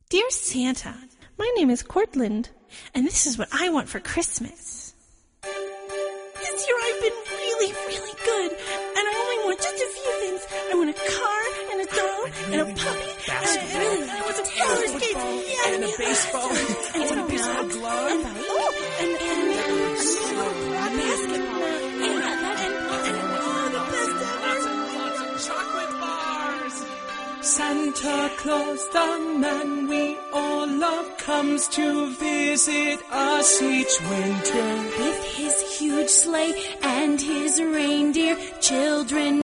Dear Santa, my name is Cortland, and this is what I want for Christmas. This year I've been really, really good, and I only want just a few things. I want a car, and a dog, and a puppy, and I want some roller skates, and a baseball, and some baseball glove, and basketball, and the best ever. lots of chocolate bars. Santa Claus, the man we all love, comes to visit us each winter. With his huge sleigh and his reindeer, children